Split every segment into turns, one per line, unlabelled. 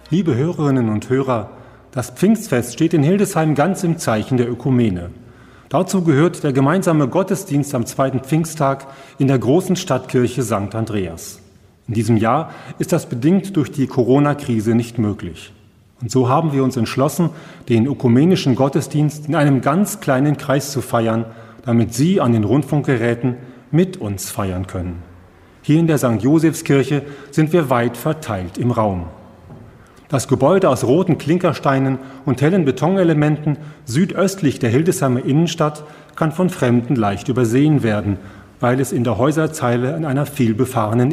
Liebe Hörerinnen und Hörer, das Pfingstfest steht in Hildesheim ganz im Zeichen der Ökumene. Dazu gehört der gemeinsame Gottesdienst am zweiten Pfingsttag in der großen Stadtkirche St. Andreas. In diesem Jahr ist das bedingt durch die Corona-Krise nicht möglich. Und so haben wir uns entschlossen, den ökumenischen Gottesdienst in einem ganz kleinen Kreis zu feiern, damit Sie an den Rundfunkgeräten mit uns feiern können. Hier in der St. Josefskirche sind wir weit verteilt im Raum. Das Gebäude aus roten Klinkersteinen und hellen Betonelementen südöstlich der Hildesheimer Innenstadt kann von Fremden leicht übersehen werden, weil es in der Häuserzeile an einer vielbefahrenen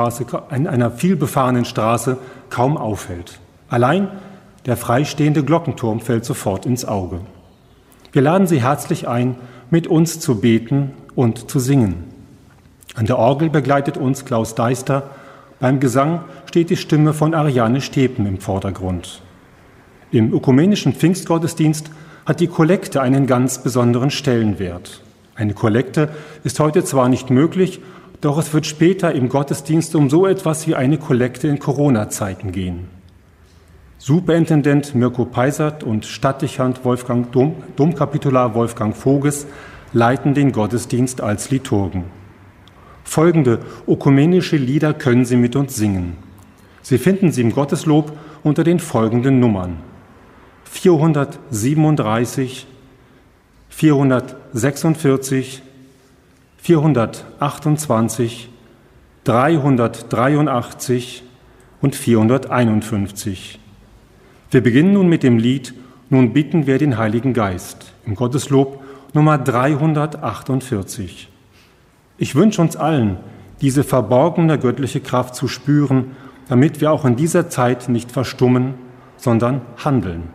Straße kaum auffällt. Allein der freistehende Glockenturm fällt sofort ins Auge. Wir laden Sie herzlich ein, mit uns zu beten und zu singen. An der Orgel begleitet uns Klaus Deister. Beim Gesang steht die Stimme von Ariane Stepen im Vordergrund. Im ökumenischen Pfingstgottesdienst hat die Kollekte einen ganz besonderen Stellenwert. Eine Kollekte ist heute zwar nicht möglich, doch es wird später im Gottesdienst um so etwas wie eine Kollekte in Corona-Zeiten gehen. Superintendent Mirko Peisert und Stadtdechant Domkapitular Wolfgang Voges leiten den Gottesdienst als Liturgen. Folgende ökumenische Lieder können Sie mit uns singen. Sie finden sie im Gotteslob unter den folgenden Nummern: 437, 446, 428, 383 und 451. Wir beginnen nun mit dem Lied »Nun bitten wir den Heiligen Geist« im Gotteslob Nummer 348. Ich wünsche uns allen, diese verborgene göttliche Kraft zu spüren, damit wir auch in dieser Zeit nicht verstummen, sondern handeln.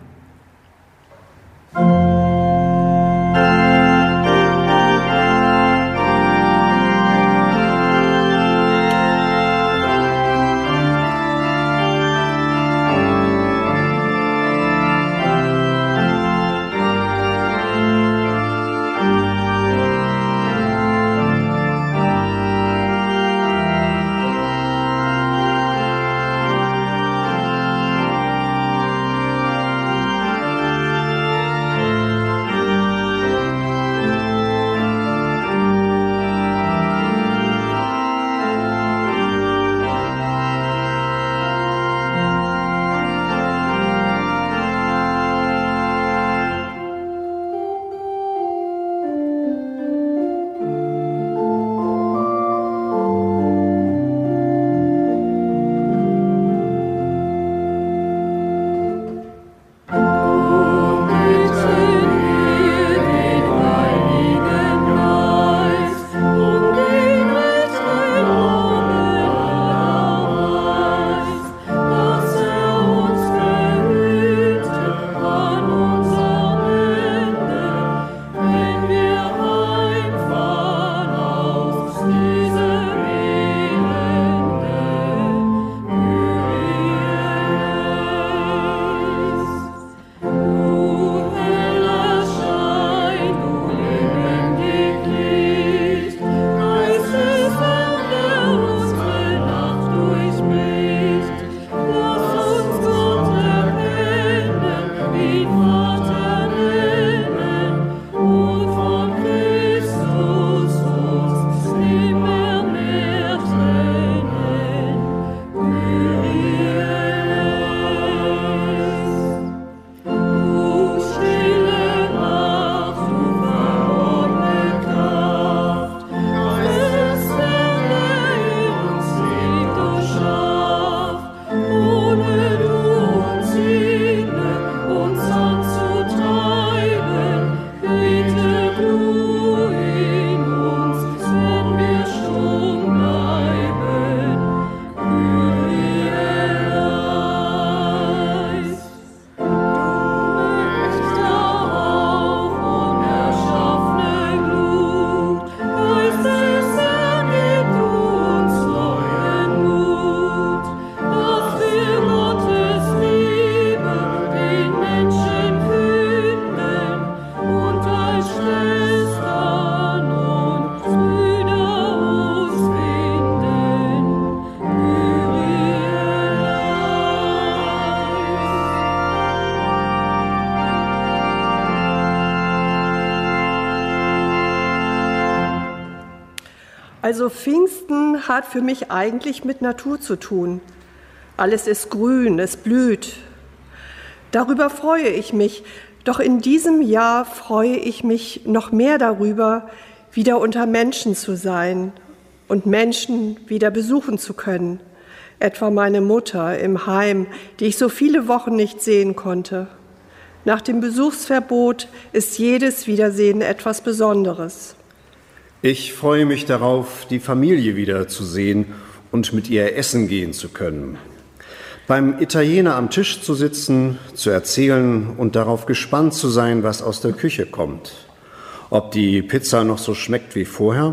Also Pfingsten hat für mich eigentlich mit Natur zu tun. Alles ist grün, es blüht. Darüber freue ich mich, doch in diesem Jahr freue ich mich noch mehr darüber, wieder unter Menschen zu sein und Menschen wieder besuchen zu können. Etwa meine Mutter im Heim, die ich so viele Wochen nicht sehen konnte. Nach dem Besuchsverbot ist jedes Wiedersehen etwas Besonderes.
Ich freue mich darauf, die Familie wiederzusehen und mit ihr essen gehen zu können. Beim Italiener am Tisch zu sitzen, zu erzählen und darauf gespannt zu sein, was aus der Küche kommt. Ob die Pizza noch so schmeckt wie vorher.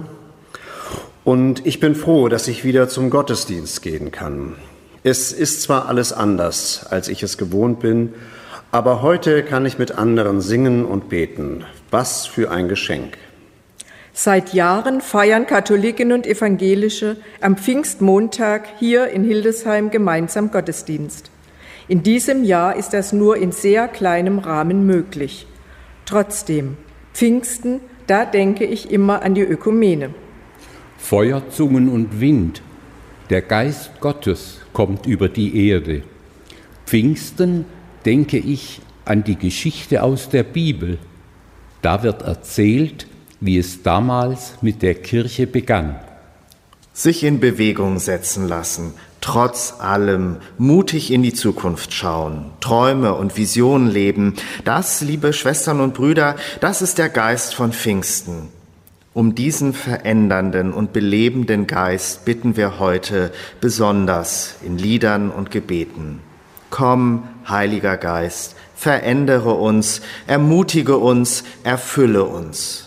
Und ich bin froh, dass ich wieder zum Gottesdienst gehen kann. Es ist zwar alles anders, als ich es gewohnt bin, aber heute kann ich mit anderen singen und beten. Was für ein Geschenk.
Seit Jahren feiern Katholiken und Evangelische am Pfingstmontag hier in Hildesheim gemeinsam Gottesdienst. In diesem Jahr ist das nur in sehr kleinem Rahmen möglich. Trotzdem, Pfingsten, da denke ich immer an die Ökumene.
Feuer, Zungen und Wind, der Geist Gottes kommt über die Erde. Pfingsten denke ich an die Geschichte aus der Bibel. Da wird erzählt, wie es damals mit der Kirche begann.
Sich in Bewegung setzen lassen, trotz allem mutig in die Zukunft schauen, Träume und Visionen leben, das, liebe Schwestern und Brüder, das ist der Geist von Pfingsten. Um diesen verändernden und belebenden Geist bitten wir heute besonders in Liedern und Gebeten. Komm, Heiliger Geist, verändere uns, ermutige uns, erfülle uns.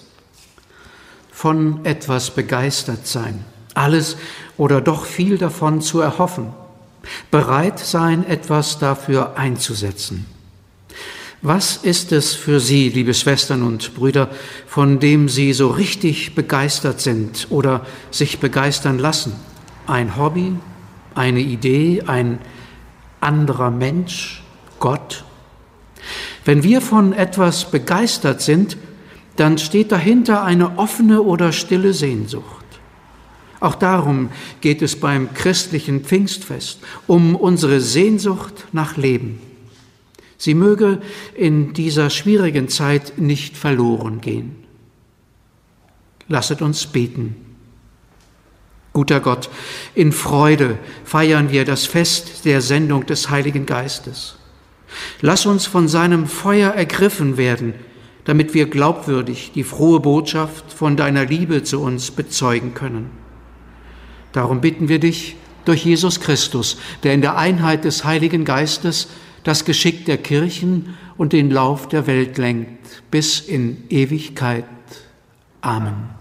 Von etwas begeistert sein, alles oder doch viel davon zu erhoffen, bereit sein, etwas dafür einzusetzen. Was ist es für Sie, liebe Schwestern und Brüder, von dem Sie so richtig begeistert sind oder sich begeistern lassen? Ein Hobby, eine Idee, ein anderer Mensch, Gott? Wenn wir von etwas begeistert sind, dann steht dahinter eine offene oder stille Sehnsucht. Auch darum geht es beim christlichen Pfingstfest, um unsere Sehnsucht nach Leben. Sie möge in dieser schwierigen Zeit nicht verloren gehen. Lasset uns beten. Guter Gott, in Freude feiern wir das Fest der Sendung des Heiligen Geistes. Lass uns von seinem Feuer ergriffen werden, damit wir glaubwürdig die frohe Botschaft von deiner Liebe zu uns bezeugen können. Darum bitten wir dich durch Jesus Christus, der in der Einheit des Heiligen Geistes das Geschick der Kirchen und den Lauf der Welt lenkt, bis in Ewigkeit. Amen.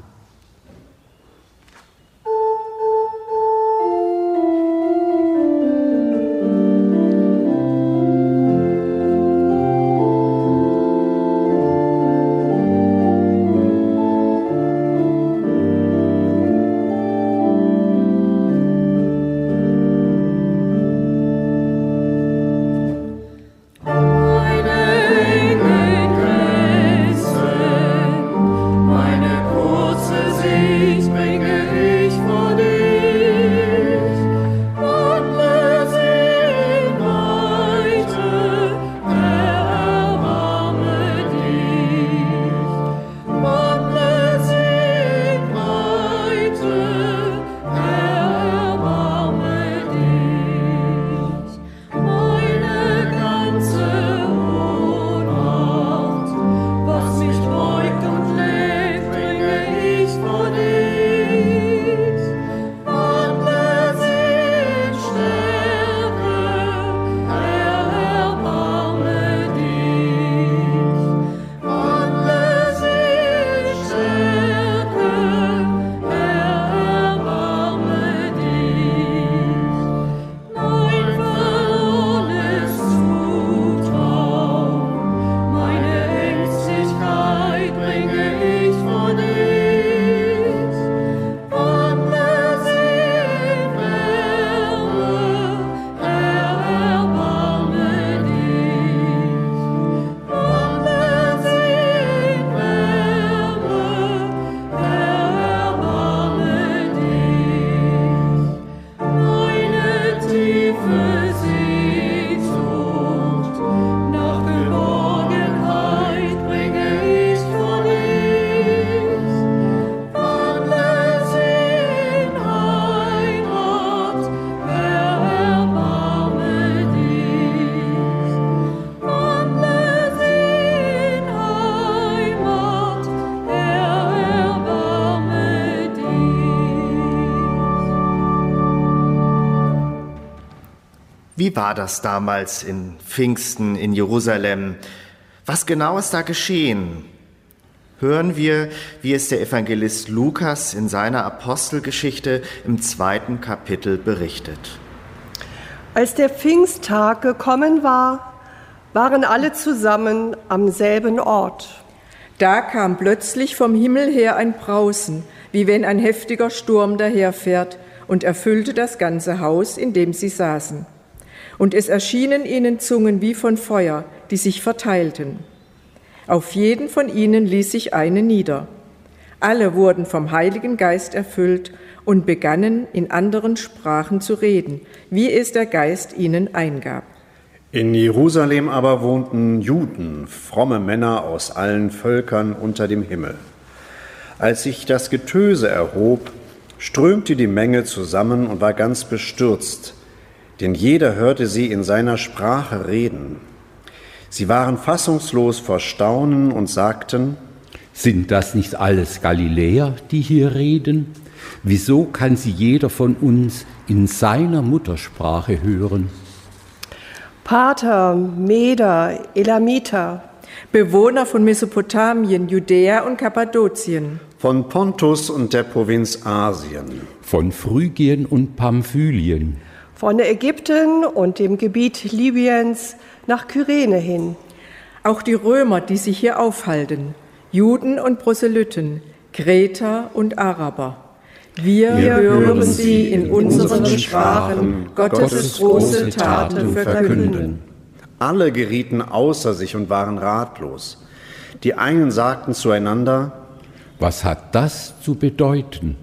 Wie war das damals in Pfingsten in Jerusalem? Was genau ist da geschehen? Hören wir, wie es der Evangelist Lukas in seiner Apostelgeschichte im 2. Kapitel berichtet.
Als der Pfingsttag gekommen war, waren alle zusammen am selben Ort.
Da kam plötzlich vom Himmel her ein Brausen, wie wenn ein heftiger Sturm daherfährt, und erfüllte das ganze Haus, in dem sie saßen. Und es erschienen ihnen Zungen wie von Feuer, die sich verteilten. Auf jeden von ihnen ließ sich eine nieder. Alle wurden vom Heiligen Geist erfüllt und begannen in anderen Sprachen zu reden, wie es der Geist ihnen eingab.
In Jerusalem aber wohnten Juden, fromme Männer aus allen Völkern unter dem Himmel. Als sich das Getöse erhob, strömte die Menge zusammen und war ganz bestürzt, denn jeder hörte sie in seiner Sprache reden. Sie waren fassungslos vor Staunen und sagten:
Sind das nicht alles Galiläer, die hier reden? Wieso kann sie jeder von uns in seiner Muttersprache hören?
Parther, Meder, Elamiter,
Bewohner von Mesopotamien, Judäa und Kappadokien,
von Pontus und der Provinz Asien,
von Phrygien und Pamphylien,
von Ägypten und dem Gebiet Libyens nach Kyrene hin.
auch die Römer, die sich hier aufhalten, Juden und Proselyten, Kreter und Araber. Wir hören sie in unseren Sprachen Gottes große Taten verkünden.
Alle gerieten außer sich und waren ratlos. Die einen sagten zueinander:
Was hat das zu bedeuten?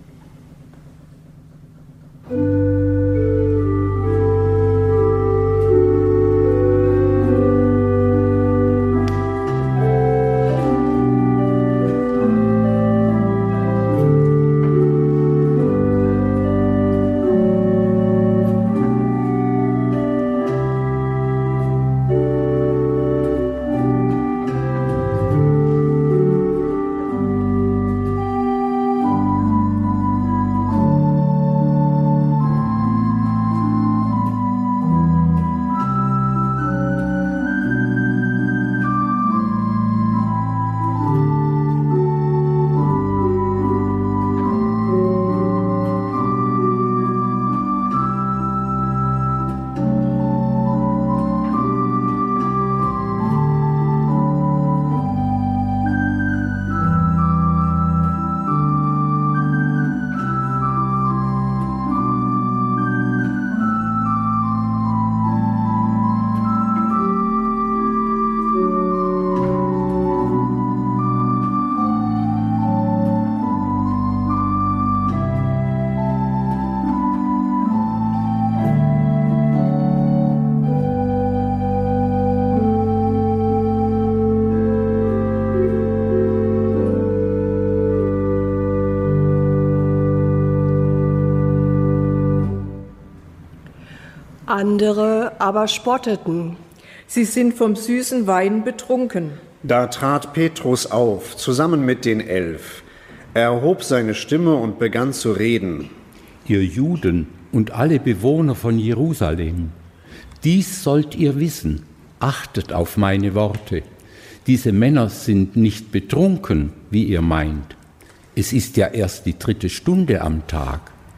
Andere aber spotteten.
Sie sind vom süßen Wein betrunken.
Da trat Petrus auf, zusammen mit den 11. Er erhob seine Stimme und begann zu reden.
Ihr Juden und alle Bewohner von Jerusalem, dies sollt ihr wissen, achtet auf meine Worte. Diese Männer sind nicht betrunken, wie ihr meint. Es ist ja erst die 3. Stunde am Tag,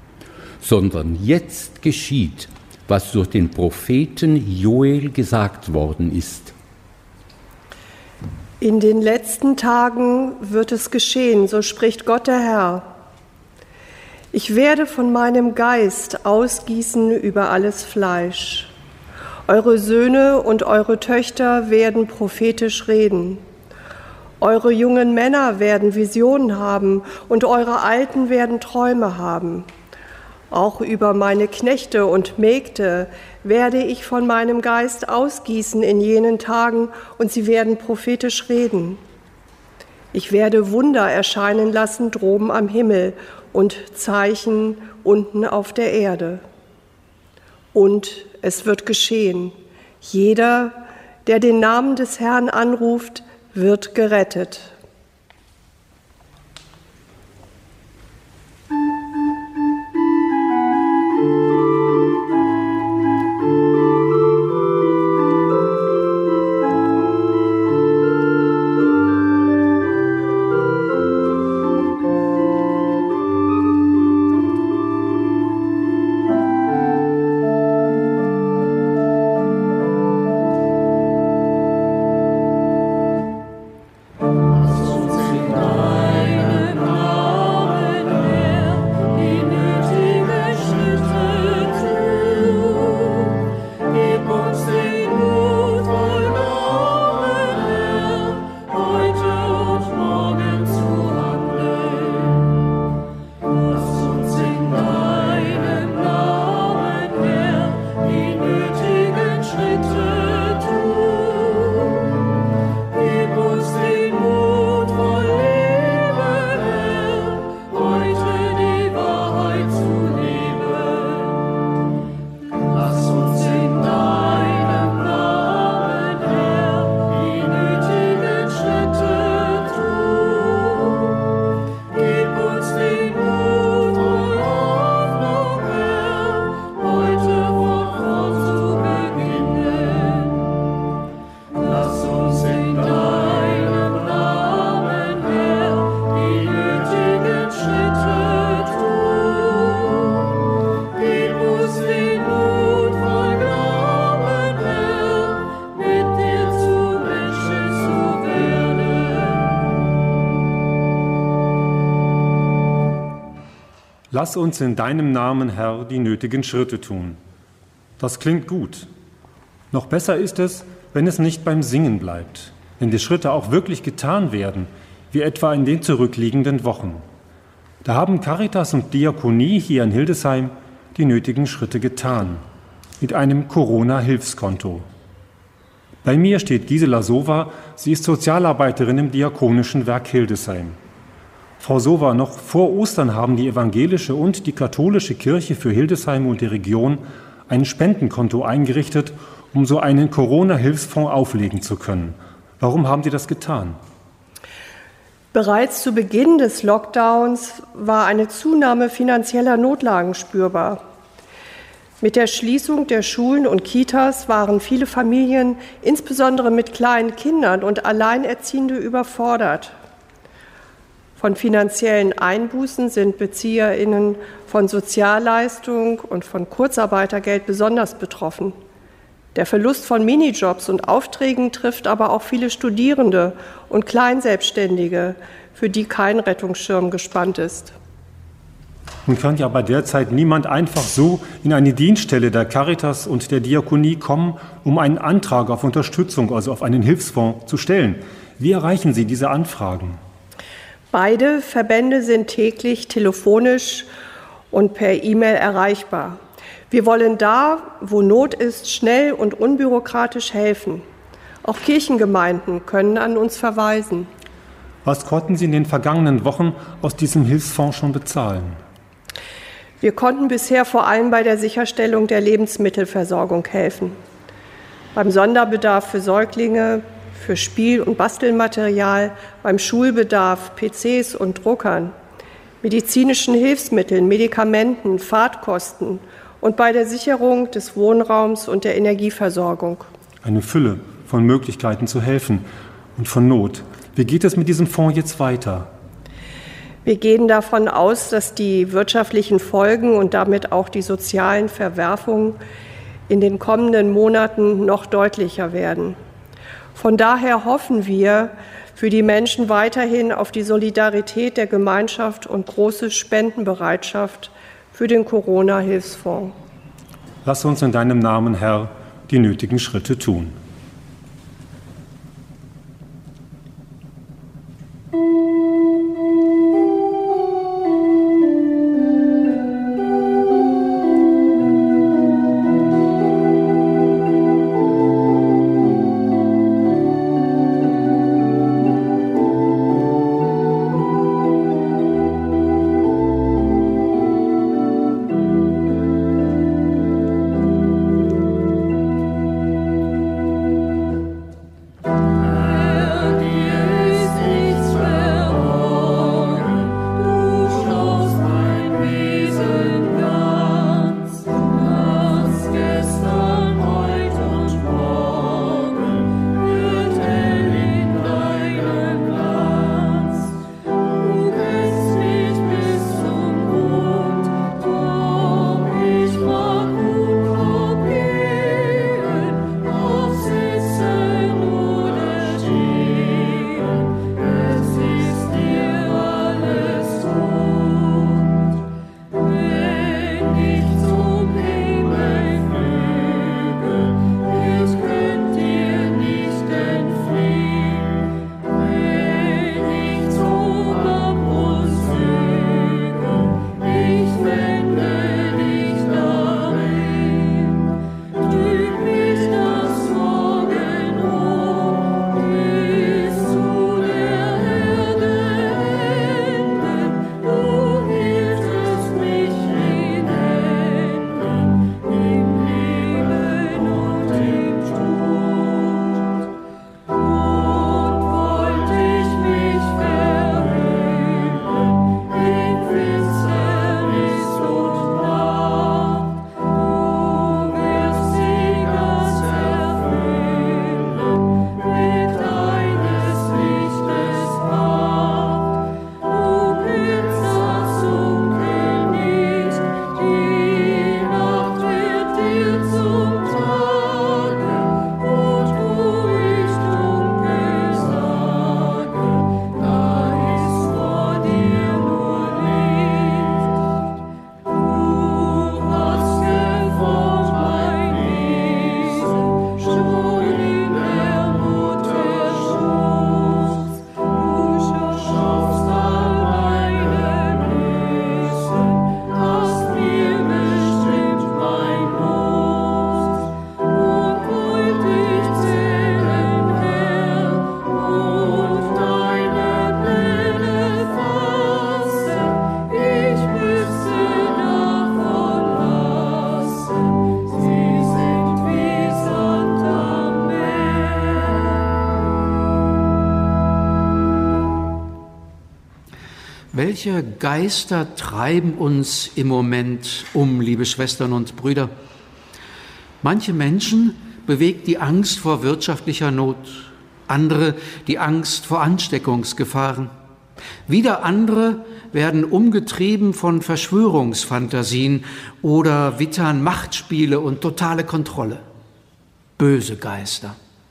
sondern jetzt geschieht, was durch den Propheten Joel gesagt worden ist.
In den letzten Tagen wird es geschehen, so spricht Gott der Herr. Ich werde von meinem Geist ausgießen über alles Fleisch. Eure Söhne und eure Töchter werden prophetisch reden. Eure jungen Männer werden Visionen haben und eure Alten werden Träume haben. Auch über meine Knechte und Mägde werde ich von meinem Geist ausgießen in jenen Tagen, und sie werden prophetisch reden. Ich werde Wunder erscheinen lassen droben am Himmel und Zeichen unten auf der Erde. Und es wird geschehen: Jeder, der den Namen des Herrn anruft, wird gerettet.
Lass uns in deinem Namen, Herr, die nötigen Schritte tun. Das klingt gut. Noch besser ist es, wenn es nicht beim Singen bleibt, wenn die Schritte auch wirklich getan werden, wie etwa in den zurückliegenden Wochen. Da haben Caritas und Diakonie hier in Hildesheim die nötigen Schritte getan, mit einem Corona-Hilfskonto. Bei mir steht Gisela Sowa, sie ist Sozialarbeiterin im Diakonischen Werk Hildesheim. Frau Sowa, noch vor Ostern haben die evangelische und die katholische Kirche für Hildesheim und die Region ein Spendenkonto eingerichtet, um so einen Corona-Hilfsfonds auflegen zu können. Warum haben Sie das getan?
Bereits zu Beginn des Lockdowns war eine Zunahme finanzieller Notlagen spürbar. Mit der Schließung der Schulen und Kitas waren viele Familien, insbesondere mit kleinen Kindern und Alleinerziehende, überfordert. Von finanziellen Einbußen sind BezieherInnen von Sozialleistung und von Kurzarbeitergeld besonders betroffen. Der Verlust von Minijobs und Aufträgen trifft aber auch viele Studierende und Kleinselbstständige, für die kein Rettungsschirm gespannt ist.
Nun kann ja bei der Zeit niemand einfach so in eine Dienststelle der Caritas und der Diakonie kommen, um einen Antrag auf Unterstützung, also auf einen Hilfsfonds, zu stellen. Wie erreichen Sie diese Anfragen?
Beide Verbände sind täglich telefonisch und per E-Mail erreichbar. Wir wollen da, wo Not ist, schnell und unbürokratisch helfen. Auch Kirchengemeinden können an uns verweisen.
Was konnten Sie in den vergangenen Wochen aus diesem Hilfsfonds schon bezahlen?
Wir konnten bisher vor allem bei der Sicherstellung der Lebensmittelversorgung helfen. Beim Sonderbedarf für Säuglinge, für Spiel- und Bastelmaterial, beim Schulbedarf, PCs und Druckern, medizinischen Hilfsmitteln, Medikamenten, Fahrtkosten und bei der Sicherung des Wohnraums und der Energieversorgung.
Eine Fülle von Möglichkeiten zu helfen und von Not. Wie geht es mit diesem Fonds jetzt weiter?
Wir gehen davon aus, dass die wirtschaftlichen Folgen und damit auch die sozialen Verwerfungen in den kommenden Monaten noch deutlicher werden. Von daher hoffen wir für die Menschen weiterhin auf die Solidarität der Gemeinschaft und große Spendenbereitschaft für den Corona-Hilfsfonds.
Lass uns in deinem Namen, Herr, die nötigen Schritte tun.
Welche Geister treiben uns im Moment um, liebe Schwestern und Brüder? Manche Menschen bewegt die Angst vor wirtschaftlicher Not, andere die Angst vor Ansteckungsgefahren. Wieder andere werden umgetrieben von Verschwörungsfantasien oder wittern Machtspiele und totale Kontrolle. Böse Geister.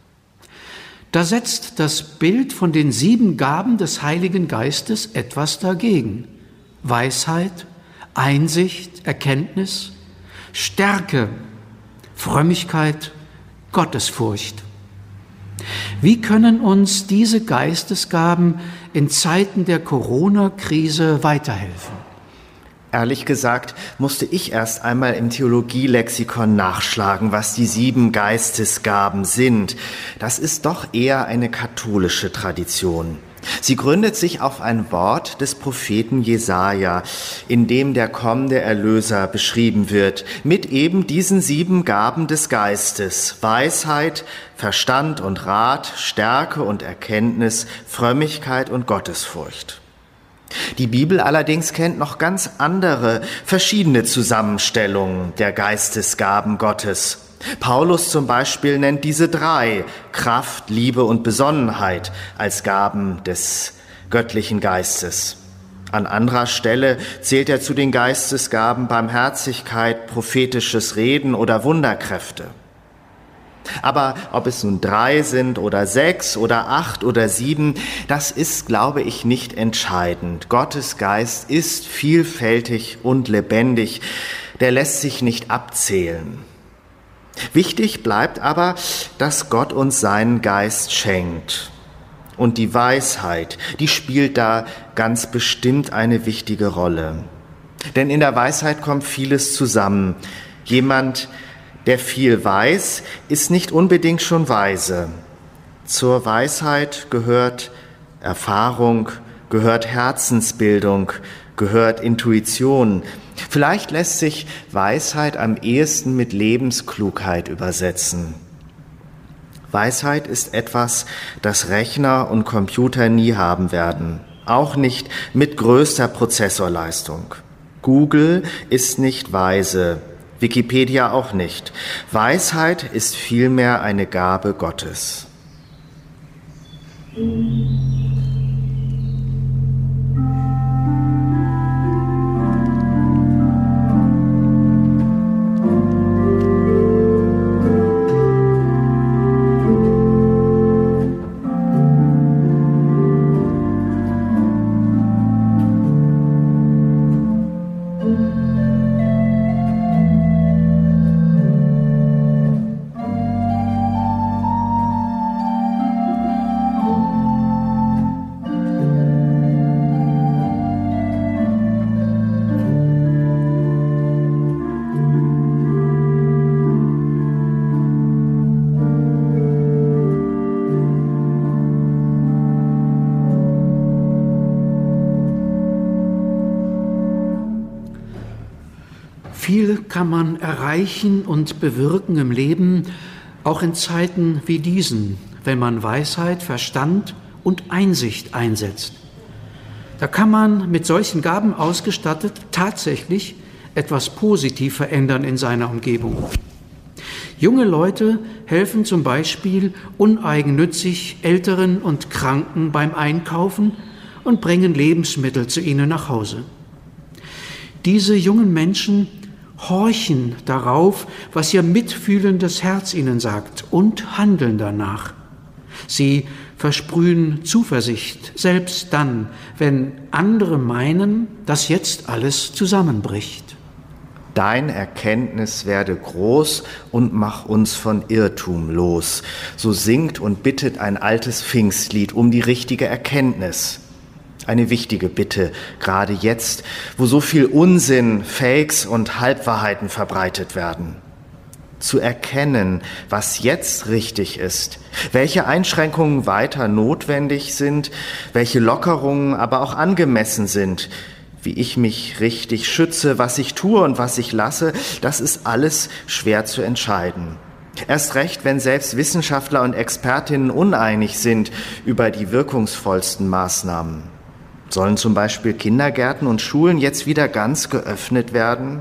Da setzt das Bild von den 7 Gaben des Heiligen Geistes etwas dagegen. Weisheit, Einsicht, Erkenntnis, Stärke, Frömmigkeit, Gottesfurcht. Wie können uns diese Geistesgaben in Zeiten der Corona-Krise weiterhelfen?
Ehrlich gesagt musste ich erst einmal im Theologielexikon nachschlagen, was die 7 Geistesgaben sind. Das ist doch eher eine katholische Tradition. Sie gründet sich auf ein Wort des Propheten Jesaja, in dem der kommende Erlöser beschrieben wird, mit eben diesen 7 Gaben des Geistes: Weisheit, Verstand und Rat, Stärke und Erkenntnis, Frömmigkeit und Gottesfurcht. Die Bibel allerdings kennt noch ganz andere, verschiedene Zusammenstellungen der Geistesgaben Gottes. Paulus zum Beispiel nennt diese 3, Kraft, Liebe und Besonnenheit, als Gaben des göttlichen Geistes. An anderer Stelle zählt er zu den Geistesgaben Barmherzigkeit, prophetisches Reden oder Wunderkräfte. Aber ob es nun 3 sind oder 6 oder 8 oder 7, das ist, glaube ich, nicht entscheidend. Gottes Geist ist vielfältig und lebendig. Der lässt sich nicht abzählen. Wichtig bleibt aber, dass Gott uns seinen Geist schenkt. Und die Weisheit, die spielt da ganz bestimmt eine wichtige Rolle. Denn in der Weisheit kommt vieles zusammen. Jemand, der viel weiß, ist nicht unbedingt schon weise. Zur Weisheit gehört Erfahrung, gehört Herzensbildung, gehört Intuition. Vielleicht lässt sich Weisheit am ehesten mit Lebensklugheit übersetzen. Weisheit ist etwas, das Rechner und Computer nie haben werden, auch nicht mit größter Prozessorleistung. Google ist nicht weise, Wikipedia auch nicht. Weisheit ist vielmehr eine Gabe Gottes.
Viel kann man erreichen und bewirken im Leben, auch in Zeiten wie diesen, wenn man Weisheit, Verstand und Einsicht einsetzt. Da kann man mit solchen Gaben ausgestattet tatsächlich etwas positiv verändern in seiner Umgebung. Junge Leute helfen zum Beispiel uneigennützig Älteren und Kranken beim Einkaufen und bringen Lebensmittel zu ihnen nach Hause. Diese jungen Menschen horchen darauf, was ihr mitfühlendes Herz ihnen sagt, und handeln danach. Sie versprühen Zuversicht, selbst dann, wenn andere meinen, dass jetzt alles zusammenbricht.
Dein Erkenntnis werde groß und mach uns von Irrtum los. So singt und bittet ein altes Pfingstlied um die richtige Erkenntnis. Eine wichtige Bitte, gerade jetzt, wo so viel Unsinn, Fakes und Halbwahrheiten verbreitet werden. Zu erkennen, was jetzt richtig ist, welche Einschränkungen weiter notwendig sind, welche Lockerungen aber auch angemessen sind, wie ich mich richtig schütze, was ich tue und was ich lasse, das ist alles schwer zu entscheiden. Erst recht, wenn selbst Wissenschaftler und Expertinnen uneinig sind über die wirkungsvollsten Maßnahmen. Sollen zum Beispiel Kindergärten und Schulen jetzt wieder ganz geöffnet werden?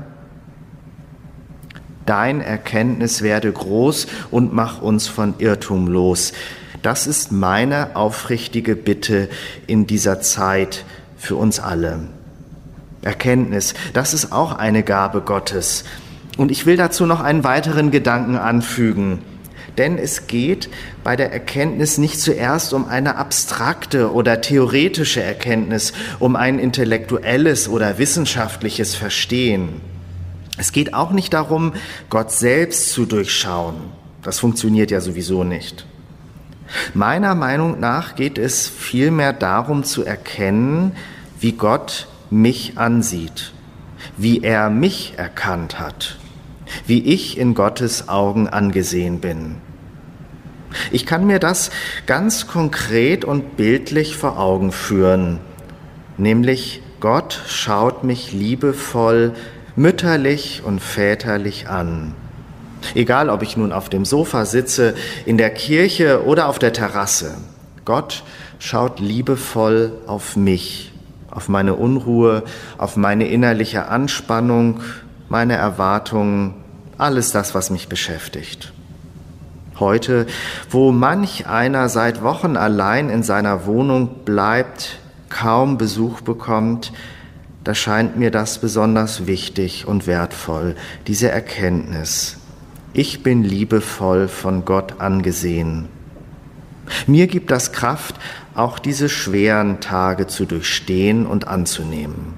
Dein Erkenntnis werde groß und mach uns von Irrtum los. Das ist meine aufrichtige Bitte in dieser Zeit für uns alle. Erkenntnis, das ist auch eine Gabe Gottes. Und ich will dazu noch einen weiteren Gedanken anfügen. Denn es geht bei der Erkenntnis nicht zuerst um eine abstrakte oder theoretische Erkenntnis, um ein intellektuelles oder wissenschaftliches Verstehen. Es geht auch nicht darum, Gott selbst zu durchschauen. Das funktioniert ja sowieso nicht. Meiner Meinung nach geht es vielmehr darum zu erkennen, wie Gott mich ansieht, wie er mich erkannt hat, wie ich in Gottes Augen angesehen bin. Ich kann mir das ganz konkret und bildlich vor Augen führen, nämlich Gott schaut mich liebevoll, mütterlich und väterlich an. Egal, ob ich nun auf dem Sofa sitze, in der Kirche oder auf der Terrasse. Gott schaut liebevoll auf mich, auf meine Unruhe, auf meine innerliche Anspannung, meine Erwartungen, alles das, was mich beschäftigt. Heute, wo manch einer seit Wochen allein in seiner Wohnung bleibt, kaum Besuch bekommt, da scheint mir das besonders wichtig und wertvoll, diese Erkenntnis. Ich bin liebevoll von Gott angesehen. Mir gibt das Kraft, auch diese schweren Tage zu durchstehen und anzunehmen.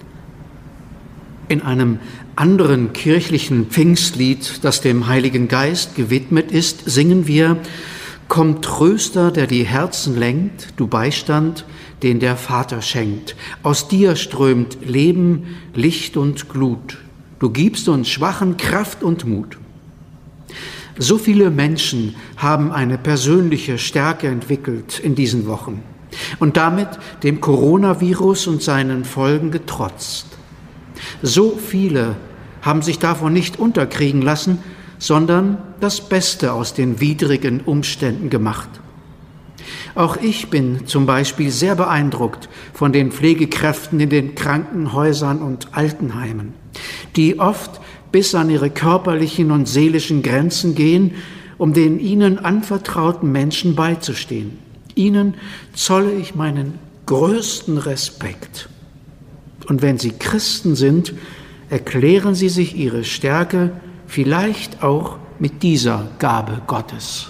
In einem anderen kirchlichen Pfingstlied, das dem Heiligen Geist gewidmet ist, singen wir: Komm, Tröster, der die Herzen lenkt, du Beistand, den der Vater schenkt. Aus dir strömt Leben, Licht und Glut. Du gibst uns Schwachen Kraft und Mut. So viele Menschen haben eine persönliche Stärke entwickelt in diesen Wochen und damit dem Coronavirus und seinen Folgen getrotzt. So viele haben sich davon nicht unterkriegen lassen, sondern das Beste aus den widrigen Umständen gemacht. Auch ich bin zum Beispiel sehr beeindruckt von den Pflegekräften in den Krankenhäusern und Altenheimen, die oft bis an ihre körperlichen und seelischen Grenzen gehen, um den ihnen anvertrauten Menschen beizustehen. Ihnen zolle ich meinen größten Respekt. Und wenn sie Christen sind, erklären sie sich ihre Stärke vielleicht auch mit dieser Gabe Gottes.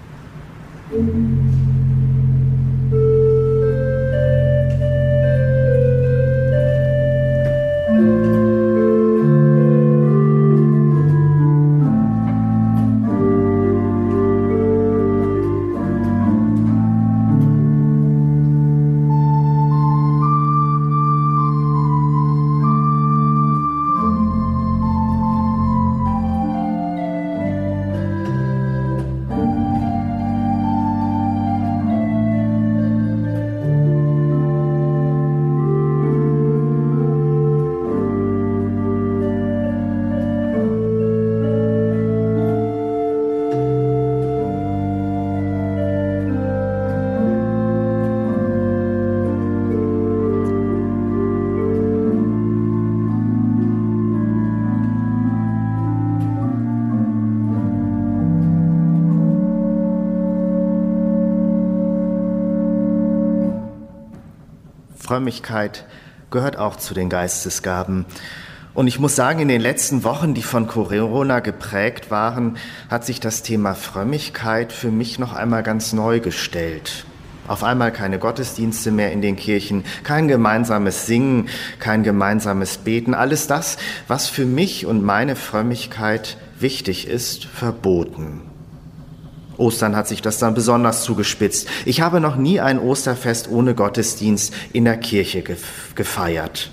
Frömmigkeit gehört auch zu den Geistesgaben. Und ich muss sagen, in den letzten Wochen, die von Corona geprägt waren, hat sich das Thema Frömmigkeit für mich noch einmal ganz neu gestellt. Auf einmal keine Gottesdienste mehr in den Kirchen, kein gemeinsames Singen, kein gemeinsames Beten. Alles das, was für mich und meine Frömmigkeit wichtig ist, verboten. Ostern hat sich das dann besonders zugespitzt. Ich habe noch nie ein Osterfest ohne Gottesdienst in der Kirche gefeiert.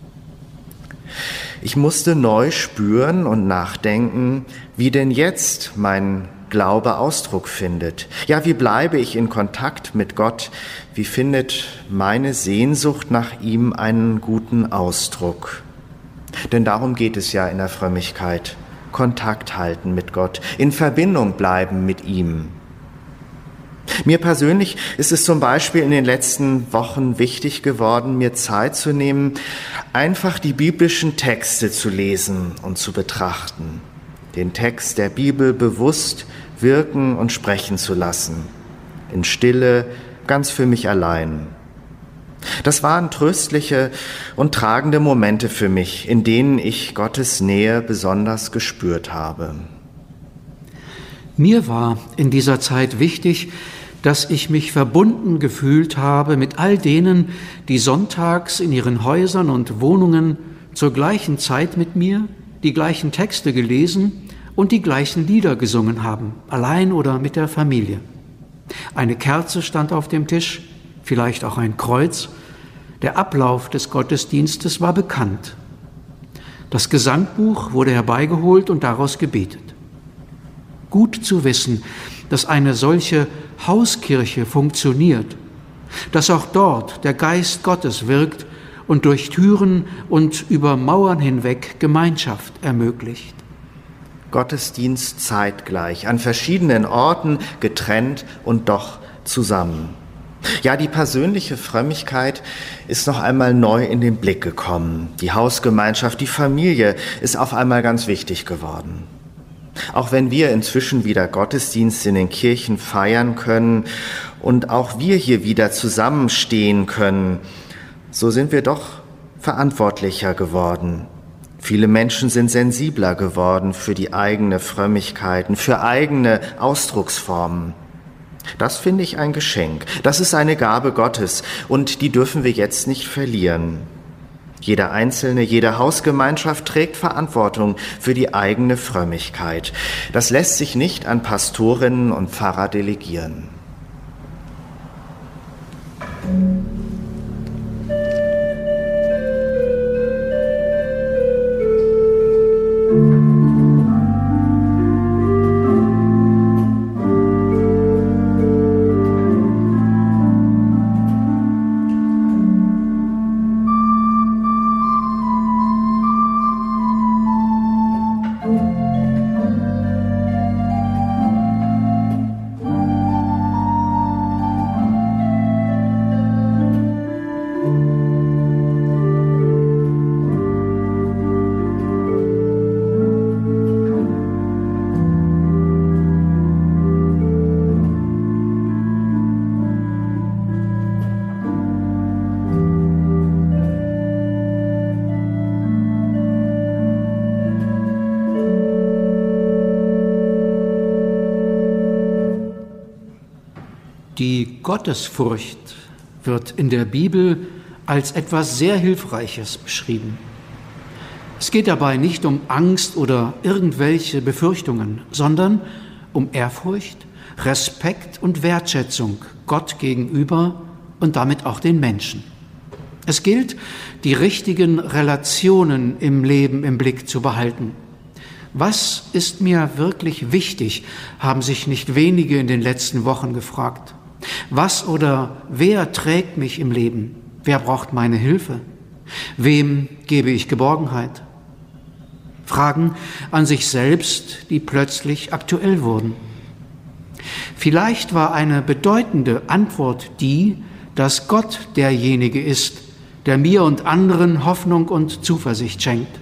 Ich musste neu spüren und nachdenken, wie denn jetzt mein Glaube Ausdruck findet. Ja, wie bleibe ich in Kontakt mit Gott? Wie findet meine Sehnsucht nach ihm einen guten Ausdruck? Denn darum geht es ja in der Frömmigkeit. Kontakt halten mit Gott, in Verbindung bleiben mit ihm. Mir persönlich ist es zum Beispiel in den letzten Wochen wichtig geworden, mir Zeit zu nehmen, einfach die biblischen Texte zu lesen und zu betrachten. Den Text der Bibel bewusst wirken und sprechen zu lassen. In Stille, ganz für mich allein. Das waren tröstliche und tragende Momente für mich, in denen ich Gottes Nähe besonders gespürt habe.
Mir war in dieser Zeit wichtig, dass ich mich verbunden gefühlt habe mit all denen, die sonntags in ihren Häusern und Wohnungen zur gleichen Zeit mit mir die gleichen Texte gelesen und die gleichen Lieder gesungen haben, allein oder mit der Familie. Eine Kerze stand auf dem Tisch, vielleicht auch ein Kreuz. Der Ablauf des Gottesdienstes war bekannt. Das Gesangbuch wurde herbeigeholt und daraus gebetet. Gut zu wissen, dass eine solche Hauskirche funktioniert, dass auch dort der Geist Gottes wirkt und durch Türen und über Mauern hinweg Gemeinschaft ermöglicht.
Gottesdienst zeitgleich, an verschiedenen Orten, getrennt und doch zusammen. Ja, die persönliche Frömmigkeit ist noch einmal neu in den Blick gekommen. Die Hausgemeinschaft, die Familie ist auf einmal ganz wichtig geworden. Auch wenn wir inzwischen wieder Gottesdienst in den Kirchen feiern können und auch wir hier wieder zusammenstehen können, so sind wir doch verantwortlicher geworden. Viele Menschen sind sensibler geworden für die eigene Frömmigkeiten, für eigene Ausdrucksformen. Das finde ich ein Geschenk. Das ist eine Gabe Gottes und die dürfen wir jetzt nicht verlieren. Jeder Einzelne, jede Hausgemeinschaft trägt Verantwortung für die eigene Frömmigkeit. Das lässt sich nicht an Pastorinnen und Pfarrer delegieren.
Die Gottesfurcht wird in der Bibel als etwas sehr Hilfreiches beschrieben. Es geht dabei nicht um Angst oder irgendwelche Befürchtungen, sondern um Ehrfurcht, Respekt und Wertschätzung Gott gegenüber und damit auch den Menschen. Es gilt, die richtigen Relationen im Leben im Blick zu behalten. Was ist mir wirklich wichtig, haben sich nicht wenige in den letzten Wochen gefragt. Was oder wer trägt mich im Leben? Wer braucht meine Hilfe? Wem gebe ich Geborgenheit? Fragen an sich selbst, die plötzlich aktuell wurden. Vielleicht war eine bedeutende Antwort die, dass Gott derjenige ist, der mir und anderen Hoffnung und Zuversicht schenkt.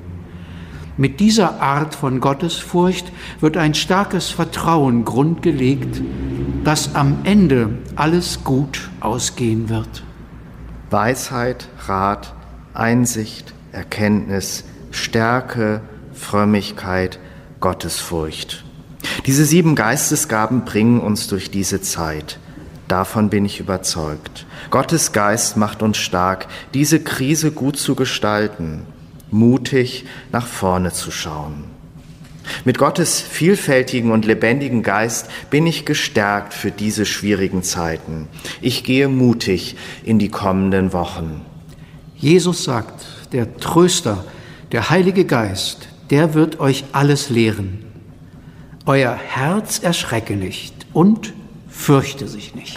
Mit dieser Art von Gottesfurcht wird ein starkes Vertrauen grundgelegt, dass am Ende alles gut ausgehen wird.
Weisheit, Rat, Einsicht, Erkenntnis, Stärke, Frömmigkeit, Gottesfurcht. Diese 7 Geistesgaben bringen uns durch diese Zeit. Davon bin ich überzeugt. Gottes Geist macht uns stark, diese Krise gut zu gestalten, mutig nach vorne zu schauen. Mit Gottes vielfältigen und lebendigen Geist bin ich gestärkt für diese schwierigen Zeiten. Ich gehe mutig in die kommenden Wochen.
Jesus sagt, der Tröster, der Heilige Geist, der wird euch alles lehren. Euer Herz erschrecke nicht und fürchte sich nicht.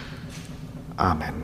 Amen.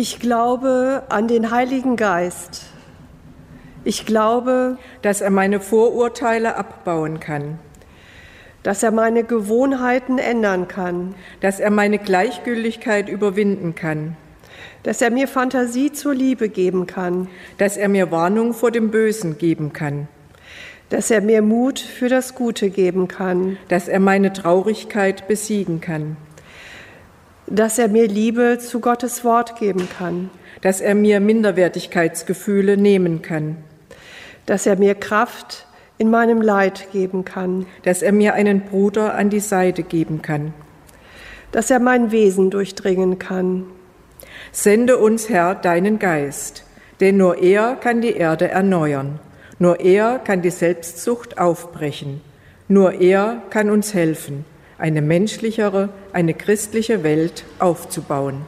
Ich glaube an den Heiligen Geist. Ich glaube,
dass er meine Vorurteile abbauen kann,
dass er meine Gewohnheiten ändern kann,
dass er meine Gleichgültigkeit überwinden kann,
dass er mir Fantasie zur Liebe geben kann,
dass er mir Warnung vor dem Bösen geben kann,
dass er mir Mut für das Gute geben kann,
dass er meine Traurigkeit besiegen kann,
dass er mir Liebe zu Gottes Wort geben kann,
dass er mir Minderwertigkeitsgefühle nehmen kann,
dass er mir Kraft in meinem Leid geben kann,
dass er mir einen Bruder an die Seite geben kann,
dass er mein Wesen durchdringen kann.
Sende uns, Herr, deinen Geist, denn nur er kann die Erde erneuern, nur er kann die Selbstsucht aufbrechen, nur er kann uns helfen, eine menschlichere, eine christliche Welt aufzubauen.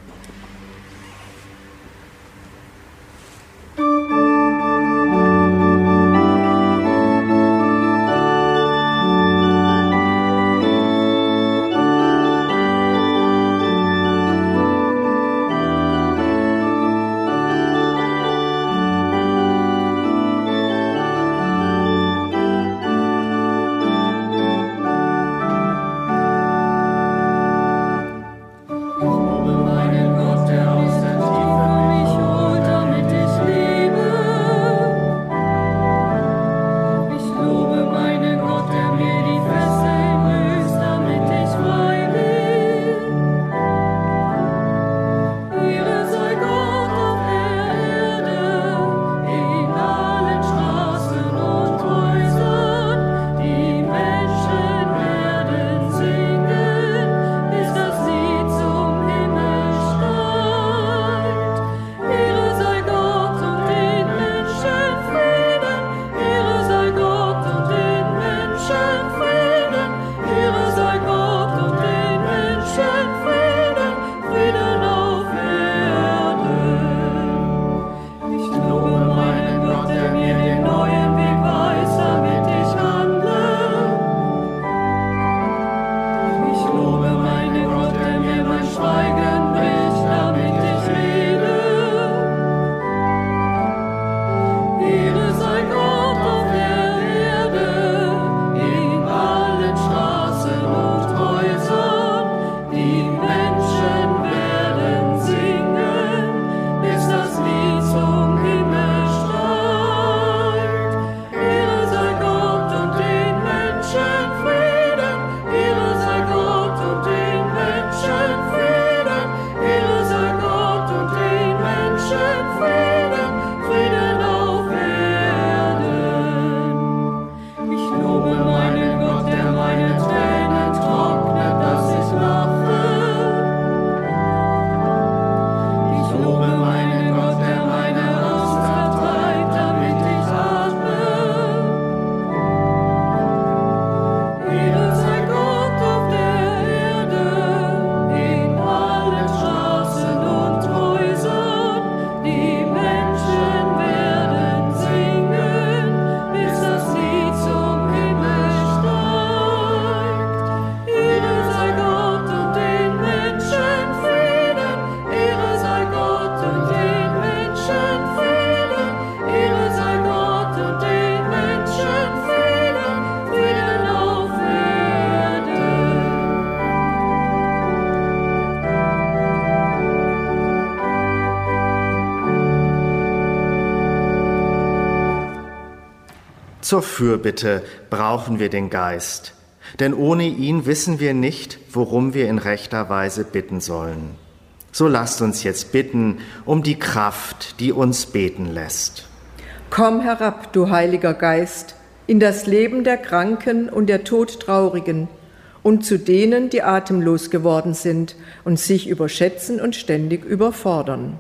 Zur Fürbitte brauchen wir den Geist, denn ohne ihn wissen wir nicht, worum wir in rechter Weise bitten sollen. So lasst uns jetzt bitten um die Kraft, die uns beten lässt.
Komm herab, du Heiliger Geist, in das Leben der Kranken und der Todtraurigen und zu denen, die atemlos geworden sind und sich überschätzen und ständig überfordern.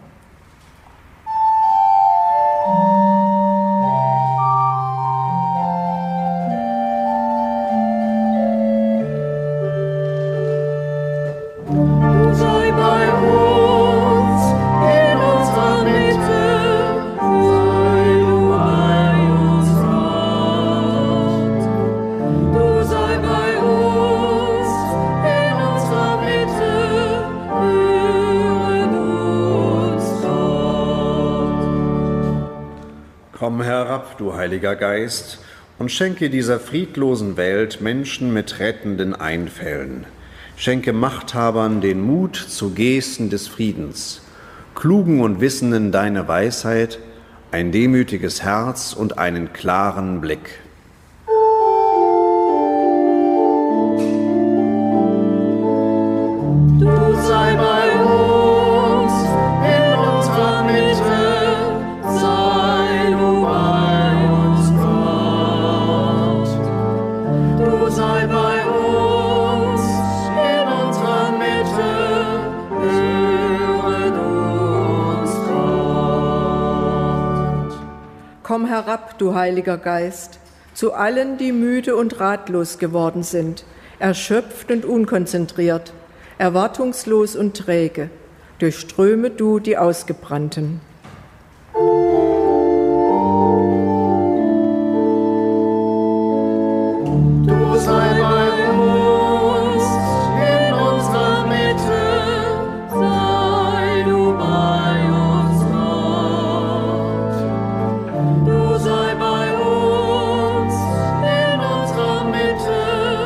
Höre du
du Heiliger Geist, und schenke dieser friedlosen Welt Menschen mit rettenden Einfällen. Schenke Machthabern den Mut zu Gesten des Friedens, Klugen und Wissenden deine Weisheit, ein demütiges Herz und einen klaren Blick.
Du sei bei uns, in unserer Mitte, sei du bei uns, Gott. Du sei bei uns, in unserer Mitte, höre du uns, Gott.
Komm herab, du Heiliger Geist, zu allen, die müde und ratlos geworden sind, erschöpft und unkonzentriert, erwartungslos und träge, durchströme du die Ausgebrannten.
Du sei bei uns, in unserer Mitte, sei du bei uns, Gott. Du sei bei uns, in unserer Mitte,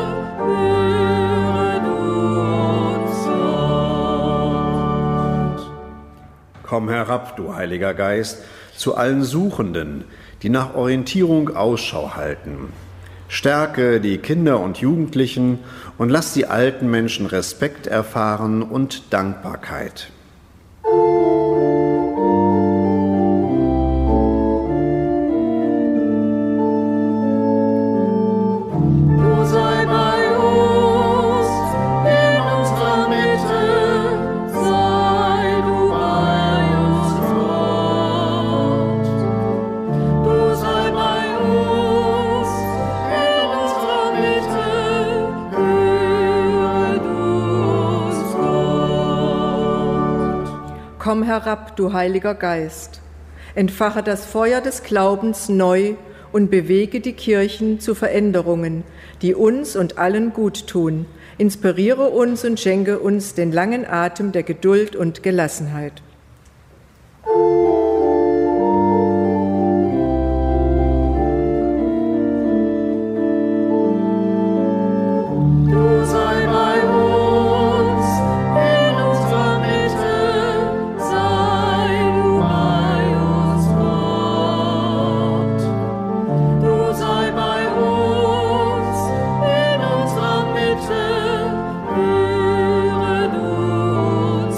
höre du uns, Gott.
Komm herab, du Heiliger Geist, zu allen Suchenden, die nach Orientierung Ausschau halten. Stärke die Kinder und Jugendlichen und lass die alten Menschen Respekt erfahren und Dankbarkeit.
Du sei bei uns, in unserer Mitte, sei du bei uns, Gott. Du sei bei uns, in unserer Mitte, höre du uns, Gott.
Komm herab, du Heiliger Geist, entfache das Feuer des Glaubens neu und bewege die Kirchen zu Veränderungen, die uns und allen gut tun. Inspiriere uns und schenke uns den langen Atem der Geduld und Gelassenheit.
Du sei bei uns, in unserer Mitte, sei du bei uns, Gott. Du sei bei uns, in unserer Mitte, höre du uns,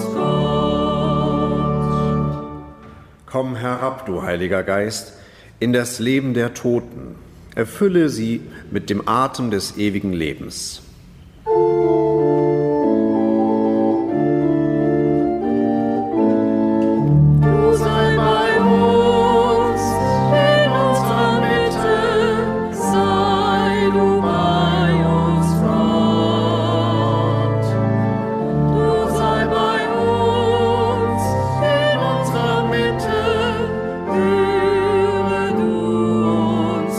Gott.
Komm herab, du Heiliger Geist, in das Leben der Toten. Erfülle sie mit dem Atem des ewigen Lebens.
Du sei bei uns, in unserer Mitte, sei du bei uns, Gott. Du sei bei uns, in unserer Mitte, höre du uns,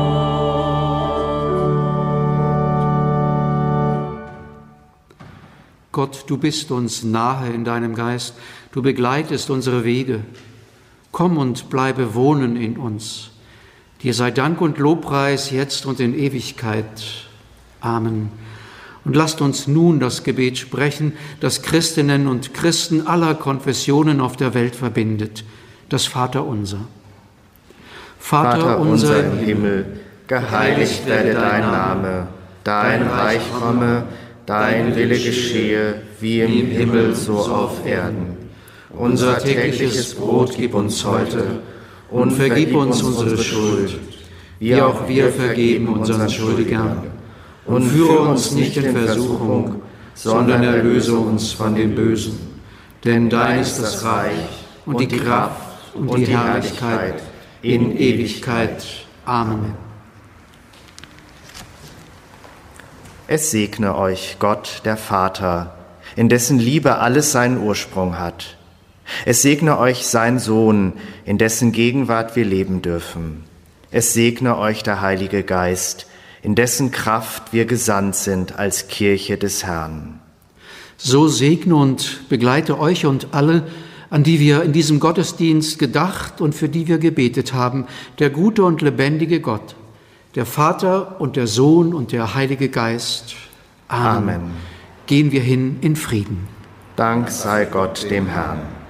Gott.
Gott, du bist uns nahe in deinem Geist, du begleitest unsere Wege. Komm und bleibe wohnen in uns. Dir sei Dank und Lobpreis jetzt und in Ewigkeit. Amen. Und lasst uns nun das Gebet sprechen, das Christinnen und Christen aller Konfessionen auf der Welt verbindet, das Vaterunser.
Vater unser im Himmel, geheiligt werde dein Name, dein Reich komme, dein Wille geschehe, wie im Himmel so auf Erden. Unser tägliches Brot gib uns heute und vergib uns unsere Schuld, wie auch wir vergeben unseren Schuldigern. Und führe uns nicht in Versuchung, sondern erlöse uns von dem Bösen. Denn dein ist das Reich und die Kraft und die Herrlichkeit in Ewigkeit. Amen. Es segne euch Gott, der Vater, in dessen Liebe alles seinen Ursprung hat. Es segne euch sein Sohn, in dessen Gegenwart wir leben dürfen. Es segne euch der Heilige Geist, in dessen Kraft wir gesandt sind als Kirche des Herrn.
So segne und begleite euch und alle an die wir in diesem Gottesdienst gedacht und für die wir gebetet haben, der gute und lebendige Gott, der Vater und der Sohn und der Heilige Geist. Amen. Gehen wir hin in Frieden.
Dank sei Gott dem Herrn.